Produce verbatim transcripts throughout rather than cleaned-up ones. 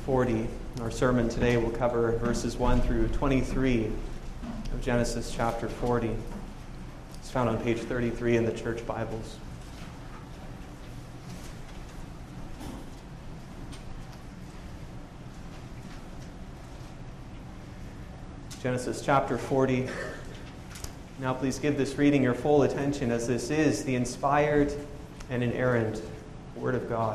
forty. Our sermon today will cover verses one through twenty-three of Genesis chapter forty. It's found on page thirty-three in the church Bibles. Genesis chapter forty. Now please give this reading your full attention, as this is the inspired and inerrant Word of God.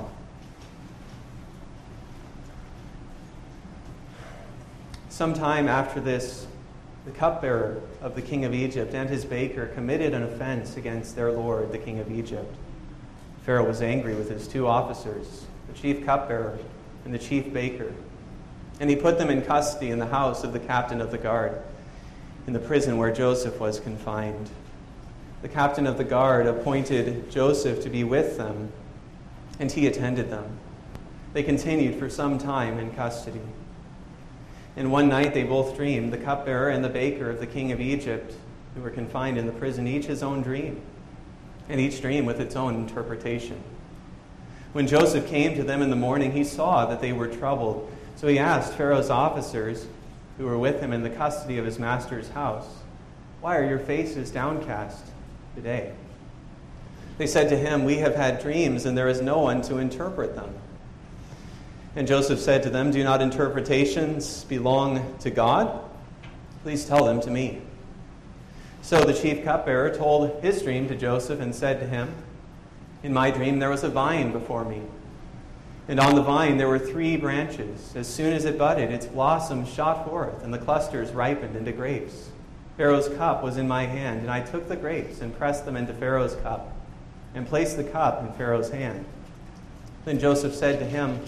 Sometime after this, the cupbearer of the king of Egypt and his baker committed an offense against their lord, the king of Egypt. Pharaoh was angry with his two officers, the chief cupbearer and the chief baker, and he put them in custody in the house of the captain of the guard, in the prison where Joseph was confined. The captain of the guard appointed Joseph to be with them, and he attended them. They continued for some time in custody. And one night they both dreamed, the cupbearer and the baker of the king of Egypt, who were confined in the prison, each his own dream, and each dream with its own interpretation. When Joseph came to them in the morning, he saw that they were troubled. So he asked Pharaoh's officers, who were with him in the custody of his master's house, "Why are your faces downcast today?" They said to him, "We have had dreams, and there is no one to interpret them." And Joseph said to them, "Do not interpretations belong to God? Please tell them to me." So the chief cupbearer told his dream to Joseph and said to him, "In my dream there was a vine before me, and on the vine there were three branches. As soon as it budded, its blossoms shot forth, and the clusters ripened into grapes. Pharaoh's cup was in my hand, and I took the grapes and pressed them into Pharaoh's cup, and placed the cup in Pharaoh's hand." Then Joseph said to him,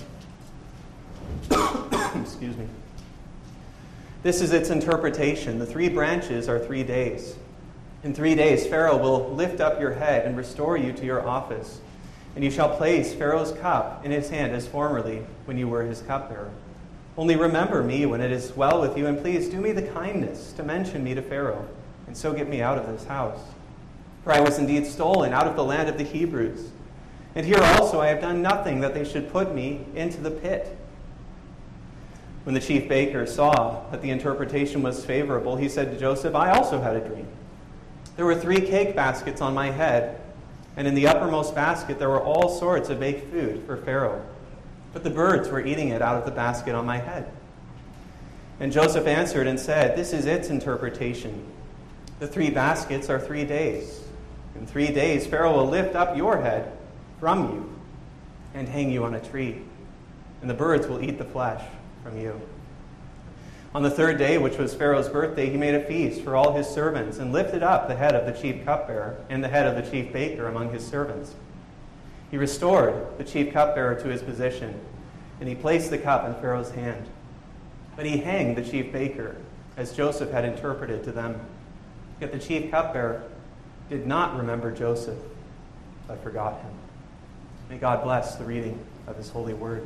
excuse me, "This is its interpretation. The three branches are three days. In three days Pharaoh will lift up your head and restore you to your office, and you shall place Pharaoh's cup in his hand as formerly when you were his cupbearer. Only remember me when it is well with you, and please do me the kindness to mention me to Pharaoh, and so get me out of this house. For I was indeed stolen out of the land of the Hebrews, and here also I have done nothing that they should put me into the pit." When the chief baker saw that the interpretation was favorable, he said to Joseph, "I also had a dream. There were three cake baskets on my head, and in the uppermost basket there were all sorts of baked food for Pharaoh. But the birds were eating it out of the basket on my head." And Joseph answered and said, "This is its interpretation. The three baskets are three days. In three days Pharaoh will lift up your head from you and hang you on a tree, and the birds will eat the flesh from you. On the third day, which was Pharaoh's birthday, he made a feast for all his servants and lifted up the head of the chief cupbearer and the head of the chief baker among his servants. He restored the chief cupbearer to his position, and he placed the cup in Pharaoh's hand. But he hanged the chief baker, as Joseph had interpreted to them. Yet the chief cupbearer did not remember Joseph, but forgot him." May God bless the reading of his holy word.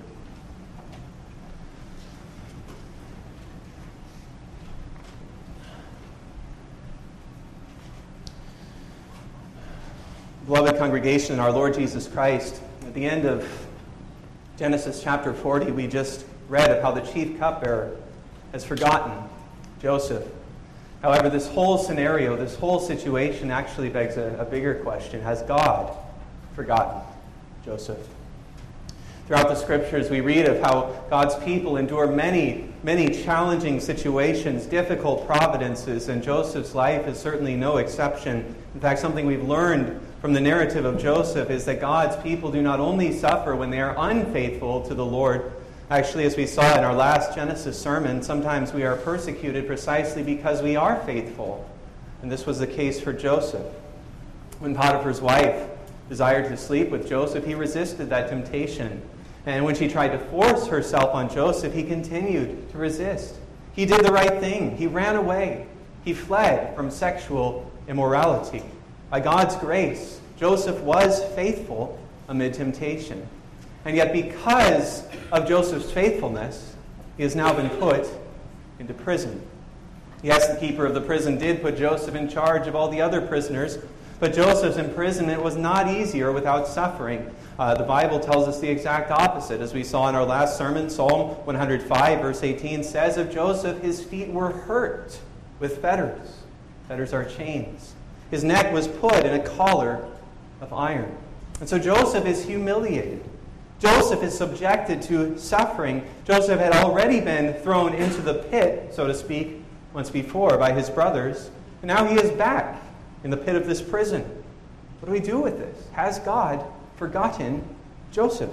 Beloved congregation in our Lord Jesus Christ, at the end of Genesis chapter forty, we just read of how the chief cupbearer has forgotten Joseph. However, this whole scenario, this whole situation actually begs a, a bigger question. Has God forgotten Joseph? Throughout the scriptures, we read of how God's people endure many, many challenging situations, difficult providences, and Joseph's life is certainly no exception. In fact, something we've learned from the narrative of Joseph is that God's people do not only suffer when they are unfaithful to the Lord. Actually, as we saw in our last Genesis sermon, sometimes we are persecuted precisely because we are faithful. And this was the case for Joseph. When Potiphar's wife desired to sleep with Joseph, he resisted that temptation. And when she tried to force herself on Joseph, he continued to resist. He did the right thing. He ran away. He fled from sexual immorality. By God's grace, Joseph was faithful amid temptation. And yet because of Joseph's faithfulness, he has now been put into prison. Yes, the keeper of the prison did put Joseph in charge of all the other prisoners, But Joseph's imprisonment was not easy or without suffering. Uh, the Bible tells us the exact opposite. As we saw in our last sermon, Psalm one hundred five, verse eighteen says of Joseph, his feet were hurt with fetters. Fetters are chains. His neck was put in a collar of iron. And so Joseph is humiliated. Joseph is subjected to suffering. Joseph had already been thrown into the pit, so to speak, once before by his brothers. And now he is back in the pit of this prison. What do we do with this? Has God forgotten Joseph?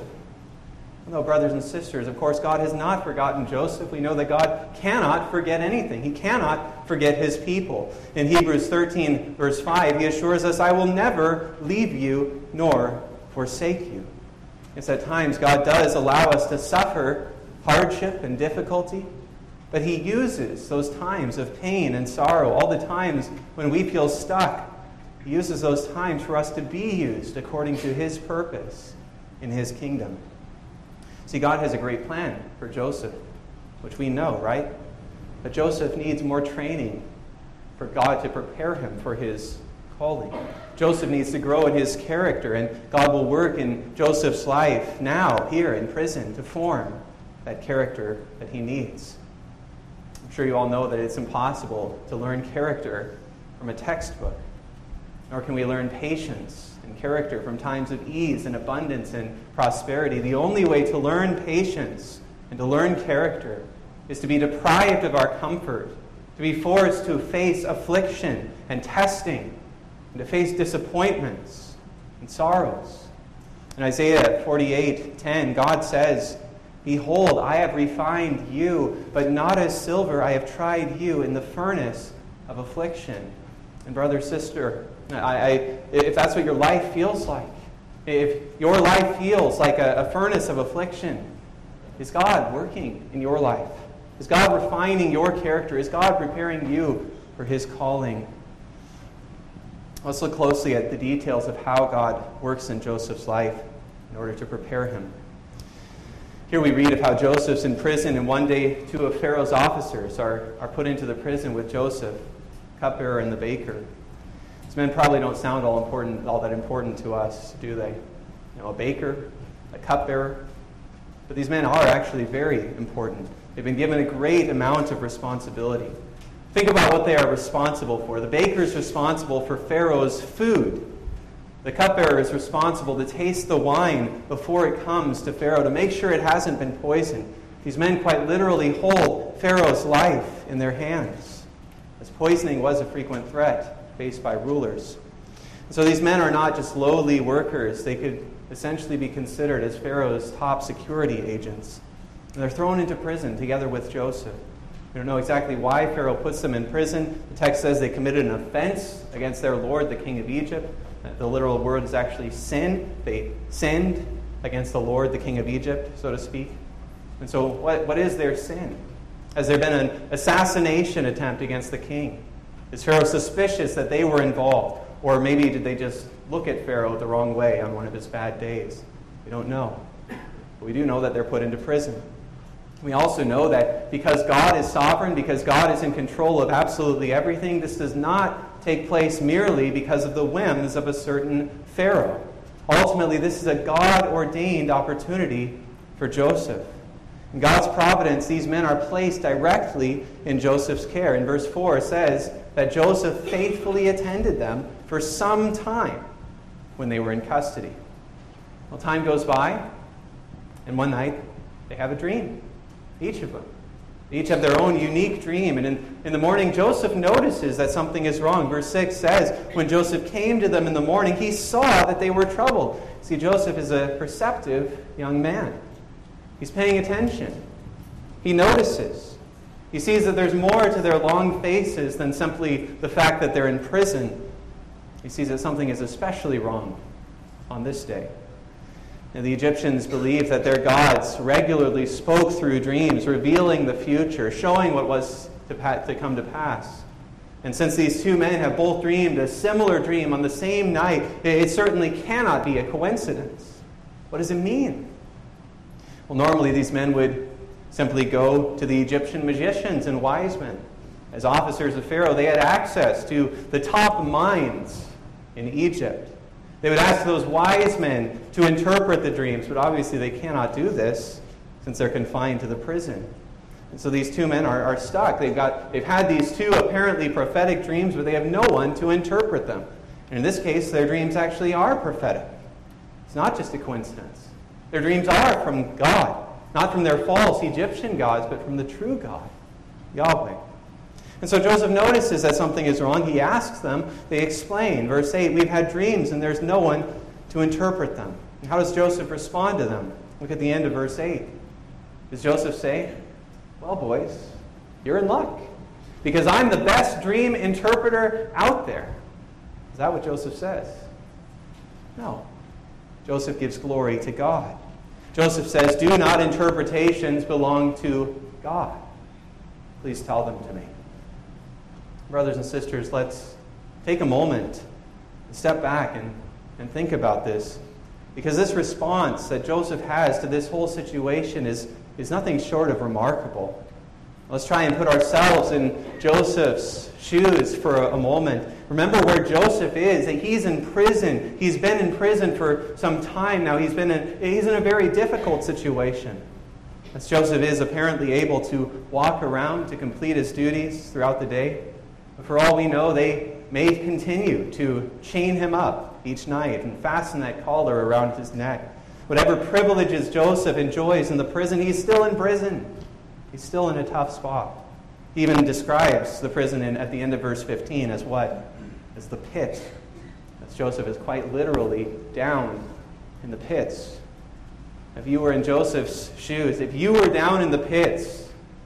No, brothers and sisters, of course, God has not forgotten Joseph. We know that God cannot forget anything. He cannot forget his people. In Hebrews thirteen, verse five, he assures us, I will never leave you nor forsake you. Yes, at times God does allow us to suffer hardship and difficulty, but he uses those times of pain and sorrow, all the times when we feel stuck. He uses those times for us to be used according to his purpose in his kingdom. See, God has a great plan for Joseph, which we know, right? But Joseph needs more training for God to prepare him for his calling. Joseph needs to grow in his character, and God will work in Joseph's life now, here in prison, to form that character that he needs. I'm sure you all know that it's impossible to learn character from a textbook, nor can we learn patience and character from times of ease and abundance and prosperity. The only way to learn patience and to learn character is to be deprived of our comfort, to be forced to face affliction and testing, and to face disappointments and sorrows. In Isaiah forty-eight ten, God says, Behold, I have refined you, but not as silver. I have tried you in the furnace of affliction. And brother, sister, I, I, if that's what your life feels like, if your life feels like a, a furnace of affliction, is God working in your life? Is God refining your character? Is God preparing you for his calling? Let's look closely at the details of how God works in Joseph's life in order to prepare him. Here we read of how Joseph's in prison, and one day two of Pharaoh's officers are, are put into the prison with Joseph, cupbearer and the baker. These men probably don't sound all important, all that important to us, do they? You know, a baker, a cupbearer. But these men are actually very important. They've been given a great amount of responsibility. Think about what they are responsible for. The baker is responsible for Pharaoh's food. The cupbearer is responsible to taste the wine before it comes to Pharaoh, to make sure it hasn't been poisoned. These men quite literally hold Pharaoh's life in their hands, as poisoning was a frequent threat faced by rulers. And so these men are not just lowly workers. They could essentially be considered as Pharaoh's top security agents. And they're thrown into prison together with Joseph. We don't know exactly why Pharaoh puts them in prison. The text says they committed an offense against their lord, the king of Egypt. The literal word is actually sin. They sinned against the Lord, the king of Egypt, so to speak. And so what, what is their sin? Has there been an assassination attempt against the king? Is Pharaoh suspicious that they were involved? Or maybe did they just look at Pharaoh the wrong way on one of his bad days? We don't know. But we do know that they're put into prison. We also know that because God is sovereign, because God is in control of absolutely everything, this does not take place merely because of the whims of a certain Pharaoh. Ultimately, this is a God-ordained opportunity for Joseph. In God's providence, these men are placed directly in Joseph's care. In verse four, it says that Joseph faithfully attended them for some time when they were in custody. Well, time goes by, and one night they have a dream. Each of them. They each have their own unique dream. And in, in the morning, Joseph notices that something is wrong. Verse six says, when Joseph came to them in the morning, he saw that they were troubled. See, Joseph is a perceptive young man. He's paying attention. He notices. He sees that there's more to their long faces than simply the fact that they're in prison. He sees that something is especially wrong on this day. And the Egyptians believed that their gods regularly spoke through dreams, revealing the future, showing what was to, pa- to come to pass. And since these two men have both dreamed a similar dream on the same night, it, it certainly cannot be a coincidence. What does it mean? Well, normally these men would simply go to the Egyptian magicians and wise men. As officers of Pharaoh, they had access to the top minds in Egypt. They would ask those wise men to interpret the dreams, but obviously they cannot do this since they're confined to the prison. And so these two men are, are stuck. They've got, they've had these two apparently prophetic dreams, but they have no one to interpret them. And in this case, their dreams actually are prophetic. It's not just a coincidence. Their dreams are from God, not from their false Egyptian gods, but from the true God, Yahweh. And so Joseph notices that something is wrong. He asks them. They explain. Verse eight, we've had dreams and there's no one to interpret them. And how does Joseph respond to them? Look at the end of verse eight. Does Joseph say, well, boys, you're in luck, because I'm the best dream interpreter out there? Is that what Joseph says? No. Joseph gives glory to God. Joseph says, do not interpretations belong to God? Please tell them to me. Brothers and sisters, let's take a moment, step back and, and think about this. Because this response that Joseph has to this whole situation is, is nothing short of remarkable. Let's try and put ourselves in Joseph's shoes for a, a moment. Remember where Joseph is, that he's in prison. He's been in prison for some time now. He's been in, he's in a very difficult situation. As Joseph is apparently able to walk around to complete his duties throughout the day. But for all we know, they may continue to chain him up each night and fasten that collar around his neck. Whatever privileges Joseph enjoys in the prison, he's still in prison. He's still in a tough spot. He even describes the prison in, at the end of verse fifteen as what? As the pit. As Joseph is quite literally down in the pits. If you were in Joseph's shoes, if you were down in the pits,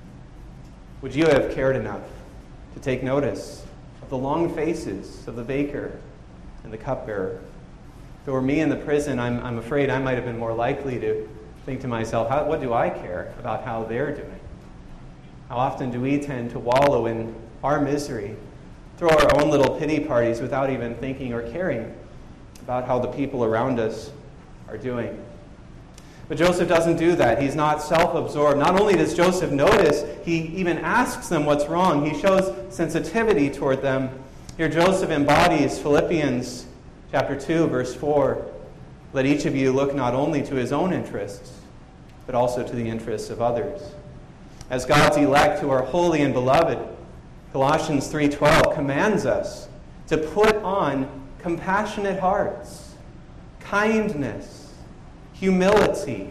would you have cared enough to take notice of the long faces of the baker and the cupbearer? If it were me in the prison, I'm, I'm afraid I might have been more likely to think to myself, how, what do I care about how they're doing? How often do we tend to wallow in our misery, throw our own little pity parties without even thinking or caring about how the people around us are doing? But Joseph doesn't do that. He's not self-absorbed. Not only does Joseph notice, he even asks them what's wrong. He shows sensitivity toward them. Here Joseph embodies Philippians chapter two, verse four. Let each of you look not only to his own interests, but also to the interests of others. As God's elect who are holy and beloved, Colossians three twelve commands us to put on compassionate hearts, kindness, humility,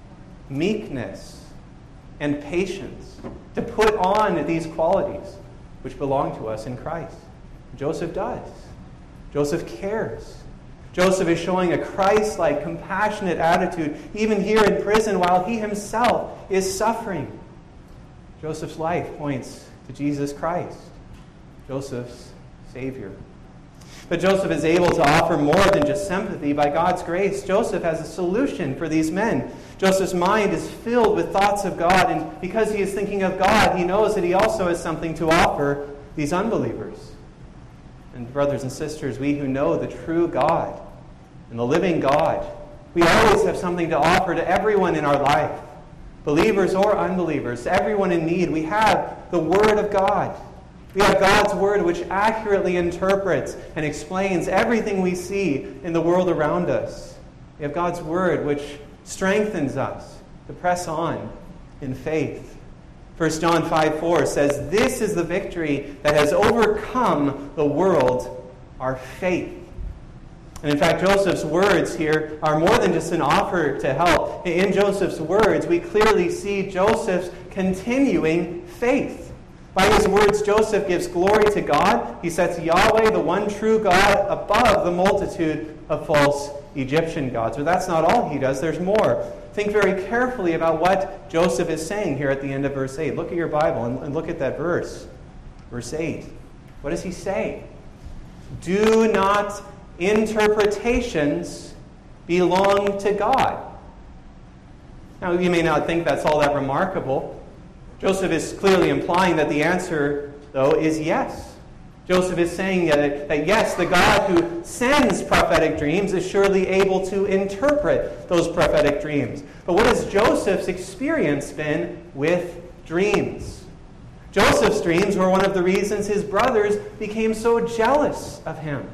meekness, and patience, to put on these qualities which belong to us in Christ. Joseph does. Joseph cares. Joseph is showing a Christ-like, compassionate attitude, even here in prison, while he himself is suffering. Joseph's life points to Jesus Christ, Joseph's Savior. But Joseph is able to offer more than just sympathy. By God's grace, Joseph has a solution for these men. Joseph's mind is filled with thoughts of God, and because he is thinking of God, he knows that he also has something to offer these unbelievers. And brothers and sisters, we who know the true God and the living God, we always have something to offer to everyone in our life, believers or unbelievers, everyone in need. We have the Word of God. We have God's Word which accurately interprets and explains everything we see in the world around us. We have God's Word which strengthens us to press on in faith. First John five four says, this is the victory that has overcome the world, our faith. And in fact, Joseph's words here are more than just an offer to help. In Joseph's words, we clearly see Joseph's continuing faith. By his words, Joseph gives glory to God. He sets Yahweh, the one true God, above the multitude of false Egyptian gods. But that's not all he does. There's more. Think very carefully about what Joseph is saying here at the end of verse eight. Look at your Bible and, and look at that verse. Verse eight. What does he say? Do not interpretations belong to God. Now, you may not think that's all that remarkable. Joseph is clearly implying that the answer, though, is yes. Joseph is saying that, that yes, the God who sends prophetic dreams is surely able to interpret those prophetic dreams. But what has Joseph's experience been with dreams? Joseph's dreams were one of the reasons his brothers became so jealous of him.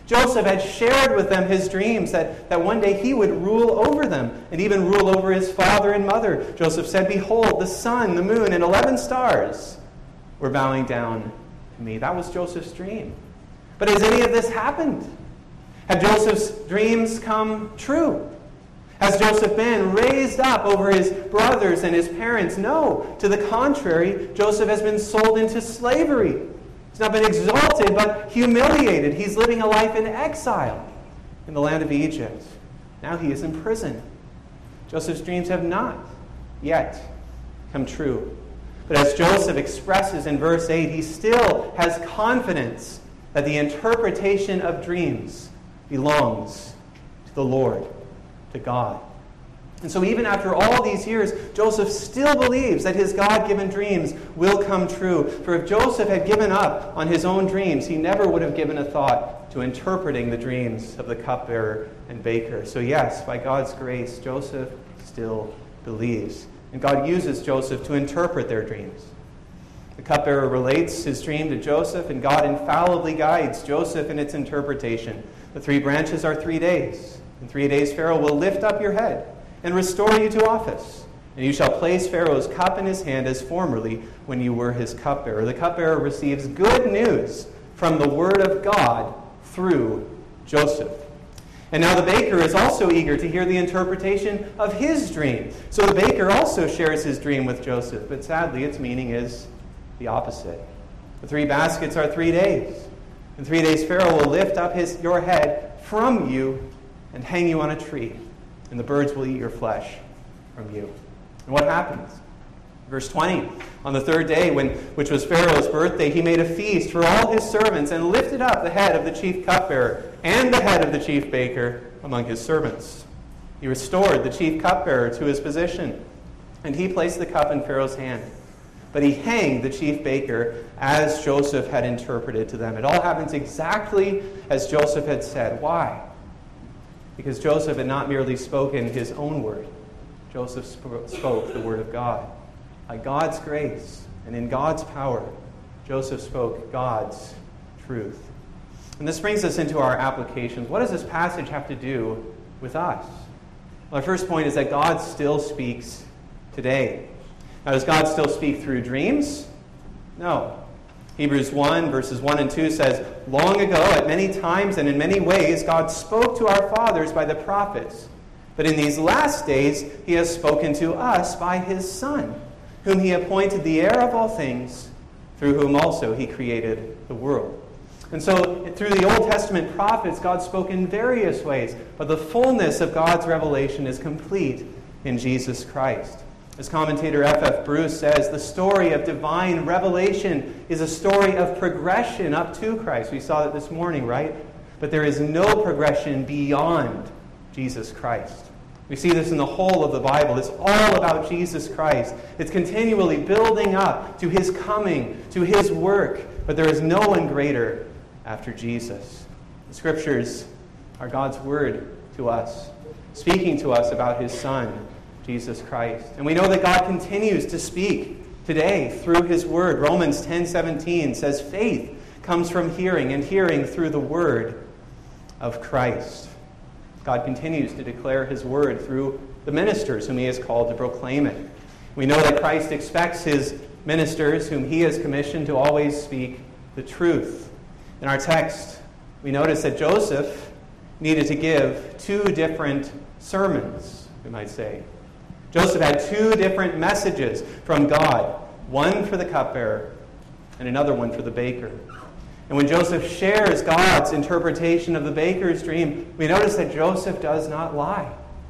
Joseph had shared with them his dreams that, that one day he would rule over them and even rule over his father and mother. Joseph said, "Behold, the sun, the moon, and eleven stars were bowing down to me." That was Joseph's dream. But has any of this happened? Have Joseph's dreams come true? Has Joseph been raised up over his brothers and his parents? No. To the contrary, Joseph has been sold into slavery. He's not been exalted, but humiliated. He's living a life in exile in the land of Egypt. Now he is in prison. Joseph's dreams have not yet come true. But as Joseph expresses in verse eight, he still has confidence that the interpretation of dreams belongs to the Lord, to God. And so even after all these years, Joseph still believes that his God-given dreams will come true. For if Joseph had given up on his own dreams, he never would have given a thought to interpreting the dreams of the cupbearer and baker. So yes, by God's grace, Joseph still believes. And God uses Joseph to interpret their dreams. The cupbearer relates his dream to Joseph, and God infallibly guides Joseph in its interpretation. The three branches are three days. In three days Pharaoh will lift up your head and restore you to office. And you shall place Pharaoh's cup in his hand as formerly when you were his cupbearer. The cupbearer receives good news from the word of God through Joseph. And now the baker is also eager to hear the interpretation of his dream. So the baker also shares his dream with Joseph, but sadly its meaning is the opposite. The three baskets are three days. In three days Pharaoh will lift up his your head from you and hang you on a tree, and the birds will eat your flesh from you. And what happens? Verse twenty, on the third day, when which was Pharaoh's birthday, he made a feast for all his servants and lifted up the head of the chief cupbearer and the head of the chief baker among his servants. He restored the chief cupbearer to his position, and he placed the cup in Pharaoh's hand. But he hanged the chief baker as Joseph had interpreted to them. It all happens exactly as Joseph had said. Why? Because Joseph had not merely spoken his own word. Joseph sp- spoke the word of God. By God's grace and in God's power, Joseph spoke God's truth. And this brings us into our applications. What does this passage have to do with us? Well, our first point is that God still speaks today. Now, does God still speak through dreams? No. Hebrews one, verses one and two says, "Long ago, at many times and in many ways, God spoke to our fathers by the prophets. But in these last days, he has spoken to us by his Son, whom he appointed the heir of all things, through whom also he created the world." And so, through the Old Testament prophets, God spoke in various ways, but the fullness of God's revelation is complete in Jesus Christ. As commentator F F Bruce says, the story of divine revelation is a story of progression up to Christ. We saw that this morning, right? But there is no progression beyond Jesus Christ. We see this in the whole of the Bible. It's all about Jesus Christ. It's continually building up to his coming, to his work. But there is no one greater after Jesus. The Scriptures are God's word to us, speaking to us about his Son, Jesus Christ. And we know that God continues to speak today through his word. Romans ten seventeen says, "Faith comes from hearing, and hearing through the word of Christ." God continues to declare his word through the ministers whom he has called to proclaim it. We know that Christ expects his ministers, whom he has commissioned, to always speak the truth. In our text, we notice that Joseph needed to give two different sermons, we might say. Joseph had two different messages from God, one for the cupbearer and another one for the baker. And when Joseph shares God's interpretation of the baker's dream, we notice that Joseph does not lie.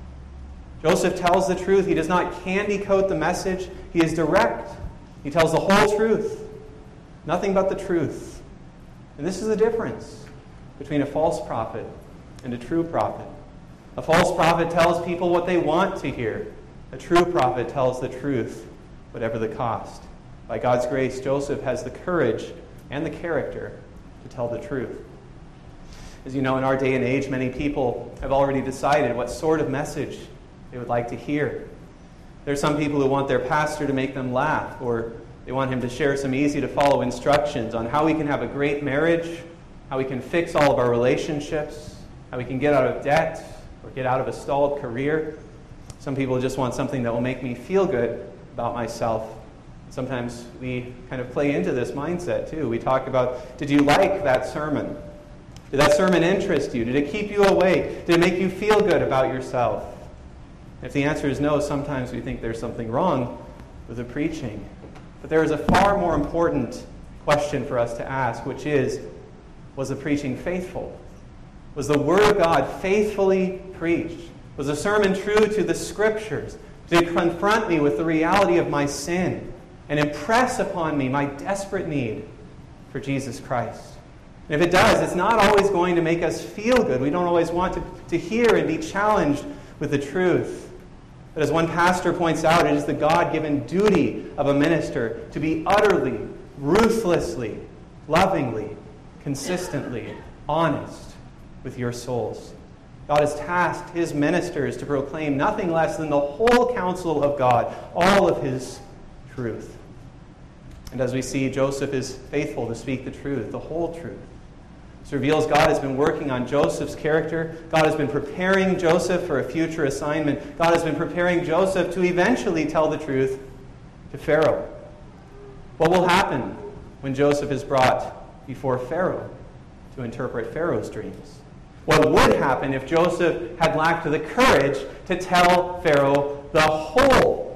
Joseph tells the truth. He does not candy coat the message. He is direct. He tells the whole truth, nothing but the truth. And this is the difference between a false prophet and a true prophet. A false prophet tells people what they want to hear. A true prophet tells the truth, whatever the cost. By God's grace, Joseph has the courage and the character to tell the truth. As you know, in our day and age, many people have already decided what sort of message they would like to hear. There are some people who want their pastor to make them laugh, or they want him to share some easy-to-follow instructions on how we can have a great marriage, how we can fix all of our relationships, how we can get out of debt or get out of a stalled career. Some people just want something that will make me feel good about myself. Sometimes we kind of play into this mindset too. We talk about, did you like that sermon? Did that sermon interest you? Did it keep you awake? Did it make you feel good about yourself? If the answer is no, sometimes we think there's something wrong with the preaching. But there is a far more important question for us to ask, which is, was the preaching faithful? Was the Word of God faithfully preached? Was the sermon true to the Scriptures? Did it confront me with the reality of my sin and impress upon me my desperate need for Jesus Christ? And if it does, it's not always going to make us feel good. We don't always want to, to hear and be challenged with the truth. But as one pastor points out, it is the God-given duty of a minister to be utterly, ruthlessly, lovingly, consistently honest with your souls. God has tasked his ministers to proclaim nothing less than the whole counsel of God, all of his truth. And as we see, Joseph is faithful to speak the truth, the whole truth. This reveals God has been working on Joseph's character. God has been preparing Joseph for a future assignment. God has been preparing Joseph to eventually tell the truth to Pharaoh. What will happen when Joseph is brought before Pharaoh to interpret Pharaoh's dreams? What would happen if Joseph had lacked the courage to tell Pharaoh the whole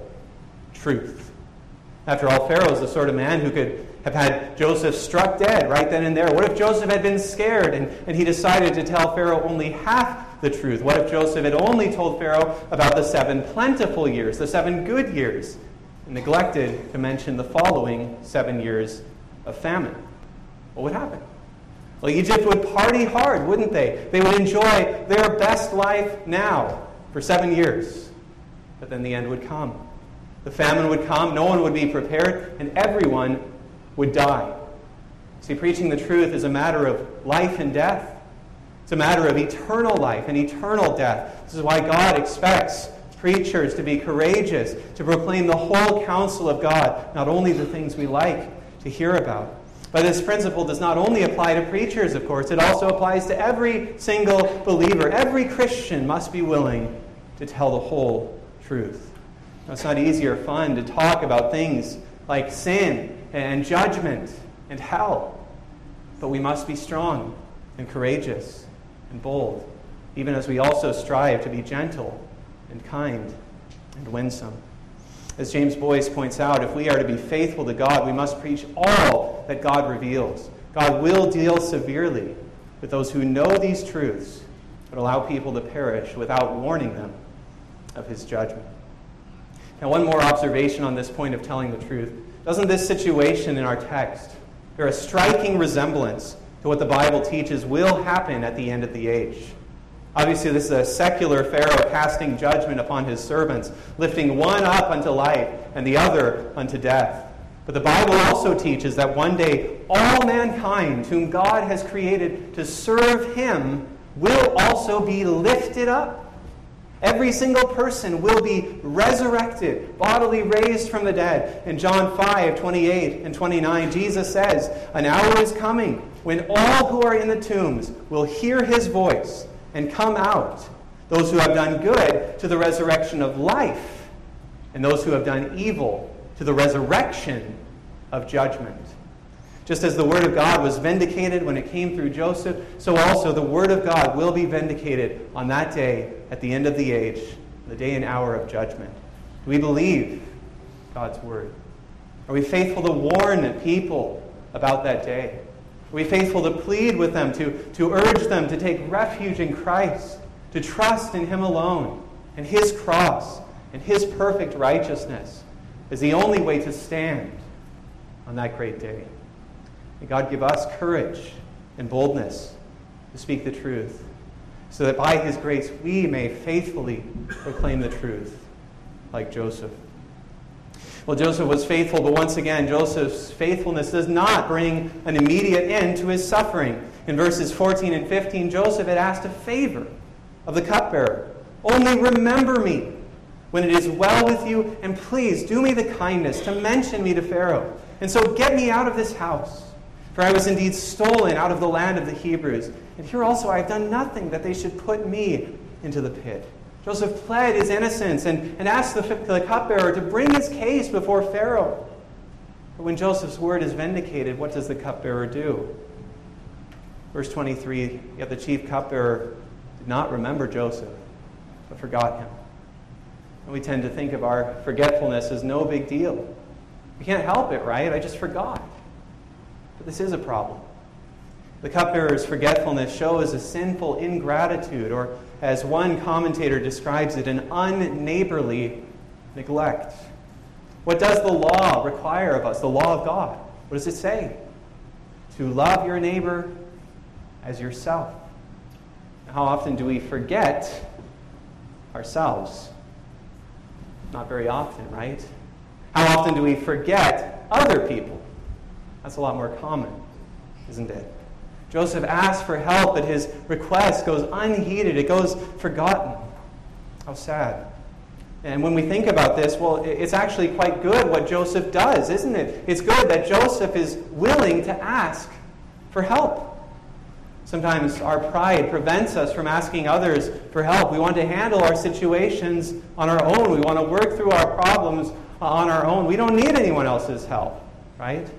truth? After all, Pharaoh is the sort of man who could have had Joseph struck dead right then and there. What if Joseph had been scared and, and he decided to tell Pharaoh only half the truth? What if Joseph had only told Pharaoh about the seven plentiful years, the seven good years, and neglected to mention the following seven years of famine? What would happen? Well, Egypt would party hard, wouldn't they? They would enjoy their best life now for seven years. But then the end would come. The famine would come, no one would be prepared, and everyone would die. See, preaching the truth is a matter of life and death. It's a matter of eternal life and eternal death. This is why God expects preachers to be courageous, to proclaim the whole counsel of God, not only the things we like to hear about. But this principle does not only apply to preachers, of course. It also applies to every single believer. Every Christian must be willing to tell the whole truth. Now, it's not easy or fun to talk about things like sin and judgment and hell. But we must be strong and courageous and bold, even as we also strive to be gentle and kind and winsome. As James Boyce points out, if we are to be faithful to God, we must preach all that God reveals. God will deal severely with those who know these truths, but allow people to perish without warning them of his judgment. Now, one more observation on this point of telling the truth. Doesn't this situation in our text bear a striking resemblance to what the Bible teaches will happen at the end of the age? Obviously, this is a secular Pharaoh casting judgment upon his servants, lifting one up unto life and the other unto death. But the Bible also teaches that one day all mankind whom God has created to serve him will also be lifted up. Every single person will be resurrected, bodily raised from the dead. In John five, twenty-eight and twenty-nine, Jesus says, "An hour is coming when all who are in the tombs will hear his voice and come out, those who have done good to the resurrection of life, and those who have done evil to the resurrection of judgment." Just as the Word of God was vindicated when it came through Joseph, so also the Word of God will be vindicated on that day at the end of the age, the day and hour of judgment. Do we believe God's Word? Are we faithful to warn people about that day? Are we faithful to plead with them, to, to urge them to take refuge in Christ, to trust in him alone, and his cross, and his perfect righteousness is the only way to stand on that great day? May God give us courage and boldness to speak the truth, so that by his grace we may faithfully proclaim the truth, like Joseph. Well, Joseph was faithful, but once again, Joseph's faithfulness does not bring an immediate end to his suffering. In verses fourteen and fifteen, Joseph had asked a favor of the cupbearer. "Only remember me when it is well with you, and please do me the kindness to mention me to Pharaoh, and so get me out of this house. For I was indeed stolen out of the land of the Hebrews, and here also I have done nothing that they should put me into the pit." Joseph pled his innocence and, and asked the, the cupbearer to bring his case before Pharaoh. But when Joseph's word is vindicated, what does the cupbearer do? Verse twenty-three, "Yet the chief cupbearer did not remember Joseph, but forgot him." And we tend to think of our forgetfulness as no big deal. We can't help it, right? I just forgot. But this is a problem. The cupbearer's forgetfulness shows a sinful ingratitude, or as one commentator describes it, an unneighborly neglect. What does the law require of us, the law of God? What does it say? To love your neighbor as yourself. How often do we forget ourselves? Not very often, right? How often do we forget other people? That's a lot more common, isn't it? Joseph asks for help, but his request goes unheeded. It goes forgotten. How sad. And when we think about this, well, it's actually quite good what Joseph does, isn't it? It's good that Joseph is willing to ask for help. Sometimes our pride prevents us from asking others for help. We want to handle our situations on our own. We want to work through our problems on our own. We don't need anyone else's help, right?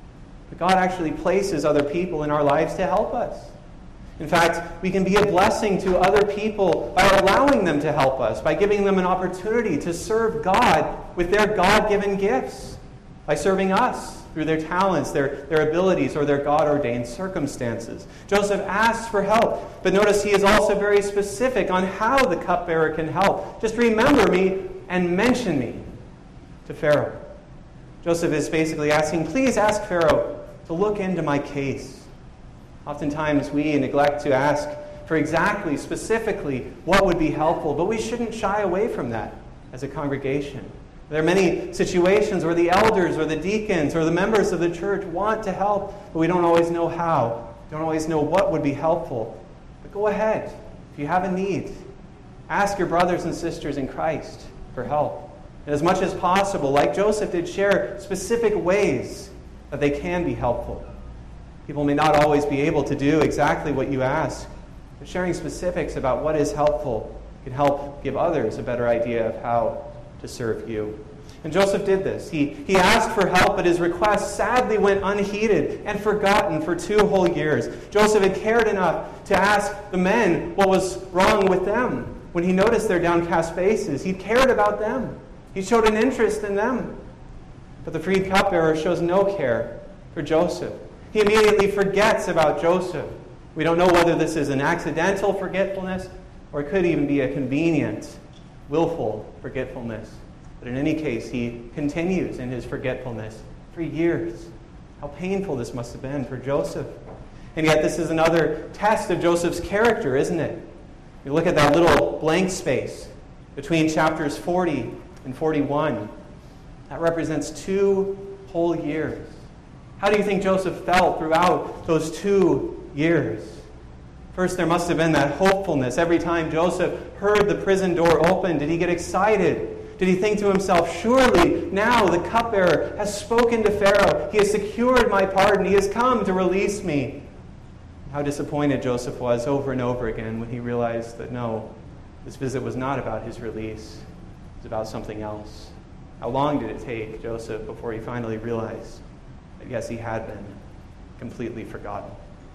But God actually places other people in our lives to help us. In fact, we can be a blessing to other people by allowing them to help us, by giving them an opportunity to serve God with their God-given gifts, by serving us through their talents, their, their abilities, or their God-ordained circumstances. Joseph asks for help, but notice he is also very specific on how the cupbearer can help. Just remember me and mention me to Pharaoh. Joseph is basically asking, please ask Pharaoh to look into my case. Oftentimes we neglect to ask for exactly, specifically, what would be helpful, but we shouldn't shy away from that as a congregation. There are many situations where the elders or the deacons or the members of the church want to help, but we don't always know how. We don't always know what would be helpful. But go ahead. If you have a need, ask your brothers and sisters in Christ for help. And as much as possible, like Joseph did, share specific ways that they can be helpful. People may not always be able to do exactly what you ask, but sharing specifics about what is helpful can help give others a better idea of how to serve you. And Joseph did this. He, he asked for help, but his request sadly went unheeded and forgotten for two whole years. Joseph had cared enough to ask the men what was wrong with them. When he noticed their downcast faces, he cared about them. He showed an interest in them. But the freed cupbearer shows no care for Joseph. He immediately forgets about Joseph. We don't know whether this is an accidental forgetfulness or it could even be a convenient, willful forgetfulness. But in any case, he continues in his forgetfulness for years. How painful this must have been for Joseph. And yet this is another test of Joseph's character, isn't it? You look at that little blank space between chapters forty and forty-one. That represents two whole years. How do you think Joseph felt throughout those two years? First, there must have been that hopefulness. Every time Joseph heard the prison door open, did he get excited? Did he think to himself, surely now the cupbearer has spoken to Pharaoh. He has secured my pardon. He has come to release me. How disappointed Joseph was over and over again when he realized that no, this visit was not about his release. It was about something else. How long did it take Joseph before he finally realized that yes, he had been completely forgotten?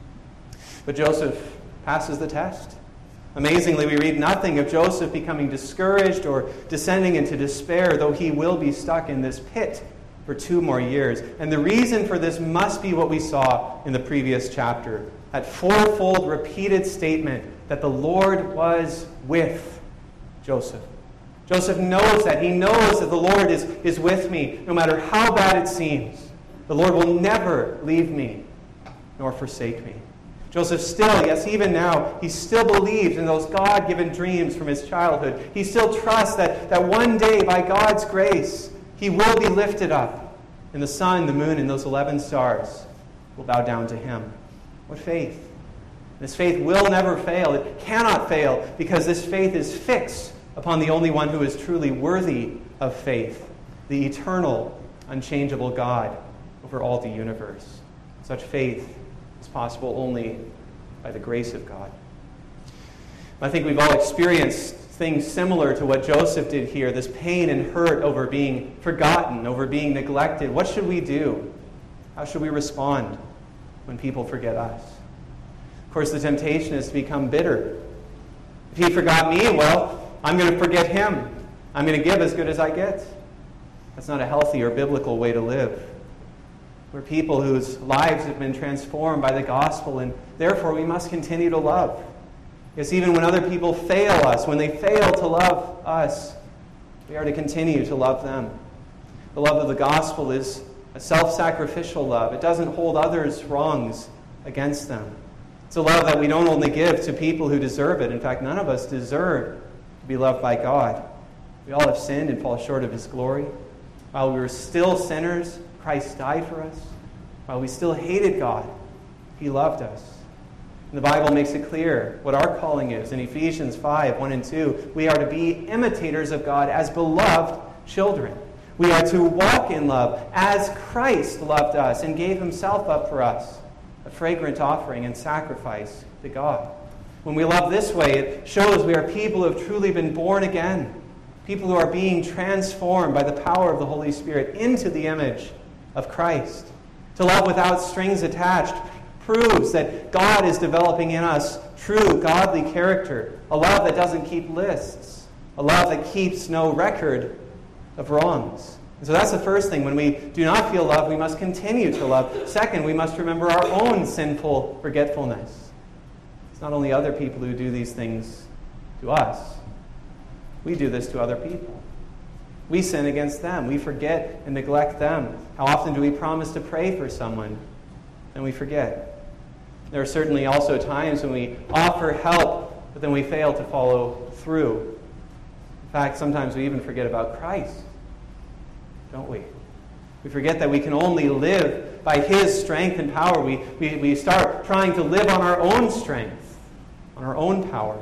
But Joseph passes the test. Amazingly, we read nothing of Joseph becoming discouraged or descending into despair, though he will be stuck in this pit for two more years. And the reason for this must be what we saw in the previous chapter, that fourfold repeated statement that the Lord was with Joseph. Joseph knows that. He knows that the Lord is, is with me, no matter how bad it seems. The Lord will never leave me nor forsake me. Joseph still, yes, even now, he still believes in those God-given dreams from his childhood. He still trusts that, that one day, by God's grace, he will be lifted up, and the sun, the moon, and those eleven stars will bow down to him. What faith! This faith will never fail. It cannot fail, because this faith is fixed upon the only one who is truly worthy of faith, the eternal, unchangeable God over all the universe. Such faith is possible only by the grace of God. I think we've all experienced things similar to what Joseph did here, this pain and hurt over being forgotten, over being neglected. What should we do? How should we respond when people forget us? Of course, the temptation is to become bitter. If he forgot me, well, I'm going to forget him. I'm going to give as good as I get. That's not a healthy or biblical way to live. We're people whose lives have been transformed by the gospel, and therefore we must continue to love. Because even when other people fail us, when they fail to love us, we are to continue to love them. The love of the gospel is a self-sacrificial love. It doesn't hold others' wrongs against them. It's a love that we don't only give to people who deserve it. In fact, none of us deserve to be loved by God. We all have sinned and fall short of his glory. While we were still sinners, Christ died for us. While we still hated God, he loved us. And the Bible makes it clear what our calling is. In Ephesians five, one and two, we are to be imitators of God as beloved children. We are to walk in love as Christ loved us and gave himself up for us, a fragrant offering and sacrifice to God. When we love this way, it shows we are people who have truly been born again, people who are being transformed by the power of the Holy Spirit into the image of Christ. To love without strings attached proves that God is developing in us true godly character, a love that doesn't keep lists, a love that keeps no record of wrongs. And so that's the first thing. When we do not feel love, we must continue to love. Second, we must remember our own sinful forgetfulness. It's not only other people who do these things to us. We do this to other people. We sin against them. We forget and neglect them. How often do we promise to pray for someone and we forget? There are certainly also times when we offer help, but then we fail to follow through. In fact, sometimes we even forget about Christ, don't we? We forget that we can only live by his strength and power. We, we, we start trying to live on our own strength, on our own power.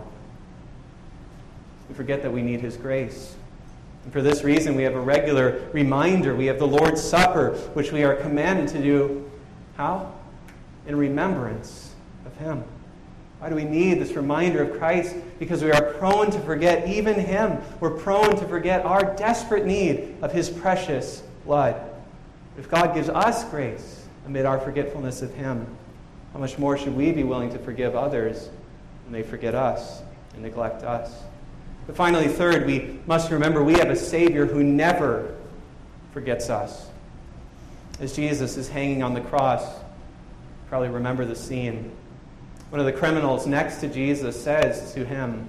We forget that we need his grace. And for this reason, we have a regular reminder. We have the Lord's Supper, which we are commanded to do. How? In remembrance of him. Why do we need this reminder of Christ? Because we are prone to forget even him. We're prone to forget our desperate need of his precious blood. If God gives us grace amid our forgetfulness of him, how much more should we be willing to forgive others when they forget us and neglect us? But finally, third, we must remember we have a Savior who never forgets us. As Jesus is hanging on the cross, you probably remember the scene. One of the criminals next to Jesus says to him,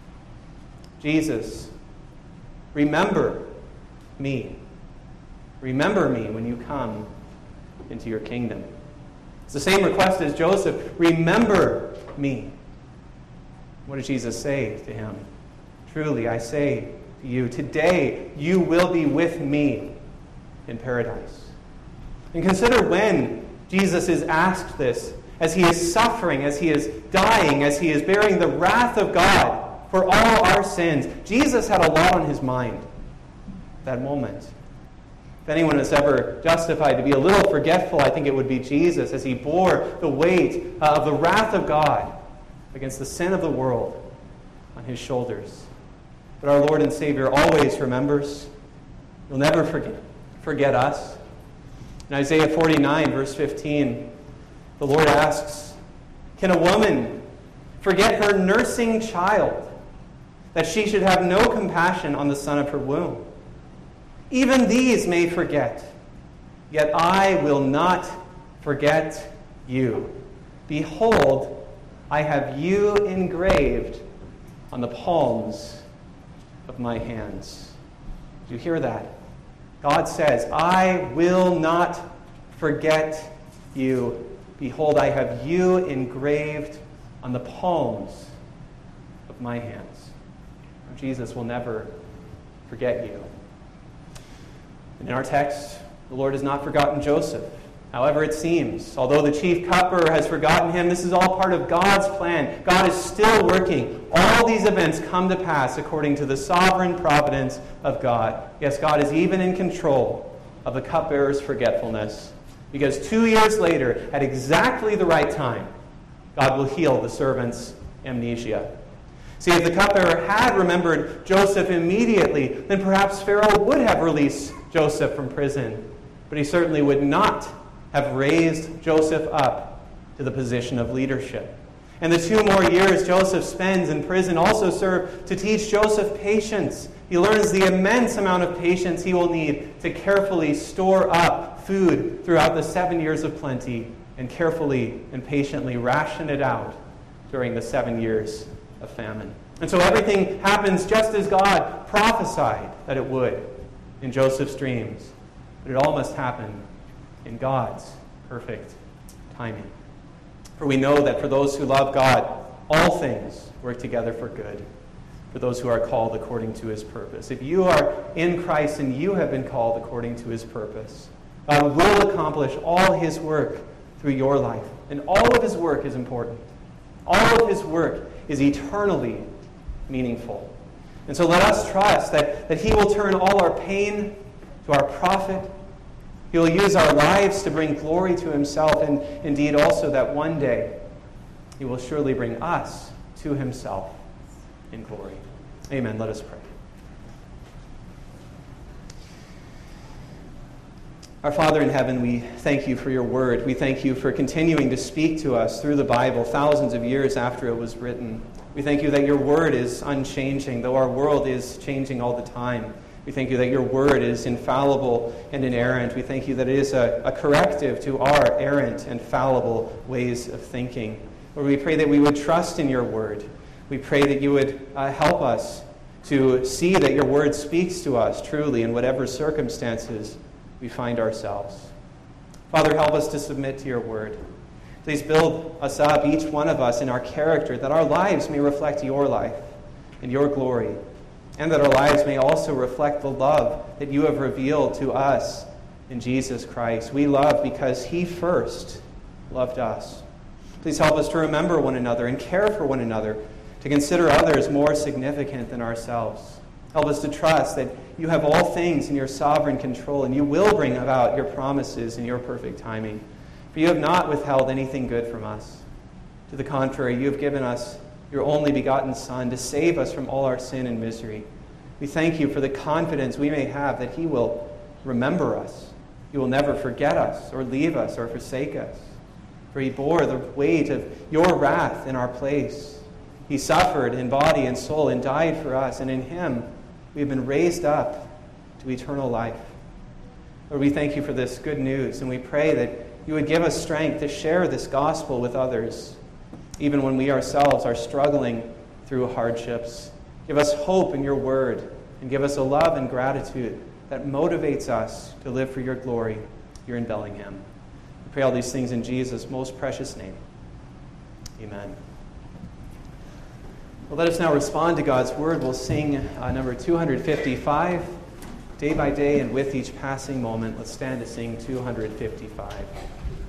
Jesus, remember me. Remember me when you come into your kingdom. It's the same request as Joseph. Remember me. What did Jesus say to him? Truly, I say to you, today you will be with me in paradise. And consider when Jesus is asked this, as he is suffering, as he is dying, as he is bearing the wrath of God for all our sins. Jesus had a lot on his mind at that moment. If anyone is ever justified to be a little forgetful, I think it would be Jesus, as he bore the weight of the wrath of God against the sin of the world on his shoulders. But our Lord and Savior always remembers. He'll never forget, forget us. In Isaiah forty-nine, verse fifteen, the Lord asks, can a woman forget her nursing child, that she should have no compassion on the son of her womb? Even these may forget, yet I will not forget you. Behold, I have you engraved on the palms of my hands. Do you hear that? God says, I will not forget you. Behold, I have you engraved on the palms of my hands. Jesus will never forget you. And in our text, the Lord has not forgotten Joseph. However it seems, although the chief cupbearer has forgotten him, this is all part of God's plan. God is still working. All these events come to pass according to the sovereign providence of God. Yes, God is even in control of the cupbearer's forgetfulness Because two years later, at exactly the right time, God will heal the servant's amnesia. See, if the cupbearer had remembered Joseph immediately, then perhaps Pharaoh would have released Joseph from prison. But he certainly would not have raised Joseph up to the position of leadership. And the two more years Joseph spends in prison also serve to teach Joseph patience. He learns the immense amount of patience he will need to carefully store up food throughout the seven years of plenty and carefully and patiently ration it out during the seven years of famine. And so everything happens just as God prophesied that it would in Joseph's dreams. But it all must happen in God's perfect timing. For we know that for those who love God, all things work together for good, for those who are called according to his purpose. If you are in Christ and you have been called according to his purpose, God will accomplish all his work through your life. And all of his work is important. All of his work is eternally meaningful. And so let us trust that, that he will turn all our pain to our profit. He will use our lives to bring glory to himself, and indeed also that one day he will surely bring us to himself in glory. Amen. Let us pray. Our Father in heaven, we thank you for your word. We thank you for continuing to speak to us through the Bible thousands of years after it was written. We thank you that your word is unchanging, though our world is changing all the time. We thank you that your word is infallible and inerrant. We thank you that it is a, a corrective to our errant and fallible ways of thinking. Lord, we pray that we would trust in your word. We pray that you would uh, help us to see that your word speaks to us truly in whatever circumstances we find ourselves. Father, help us to submit to your word. Please build us up, each one of us, in our character, that our lives may reflect your life and your glory, and that our lives may also reflect the love that you have revealed to us in Jesus Christ. We love because he first loved us. Please help us to remember one another and care for one another, to consider others more significant than ourselves. Help us to trust that you have all things in your sovereign control, and you will bring about your promises in your perfect timing. For you have not withheld anything good from us. To the contrary, you have given us your only begotten Son to save us from all our sin and misery. We thank you for the confidence we may have that he will remember us. He will never forget us or leave us or forsake us. For he bore the weight of your wrath in our place. He suffered in body and soul and died for us, and in him we have been raised up to eternal life. Lord, we thank you for this good news, and we pray that you would give us strength to share this gospel with others, even when we ourselves are struggling through hardships. Give us hope in your word, and give us a love and gratitude that motivates us to live for your glory here in Bellingham. We pray all these things in Jesus' most precious name. Amen. Well, let us now respond to God's word. We'll sing uh, number two hundred fifty-five, Day by Day, and with each passing moment. Let's stand to sing two hundred fifty-five.